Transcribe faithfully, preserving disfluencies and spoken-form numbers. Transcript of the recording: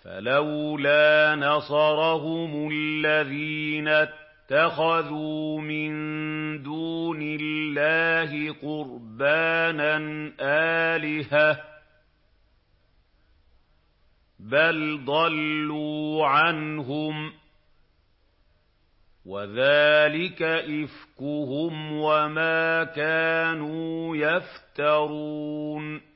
فَلَوْلَا نَصَرَهُمُ الَّذِينَ اتَّخَذُوا مِن دُونِ اللَّهِ قُرْبَانًا آلِهَةً ۖ بَلْ ضَلُّوا عَنْهُمْ ۚ وَذَٰلِكَ إِفْكُهُمْ وَمَا كَانُوا يَفْتَرُونَ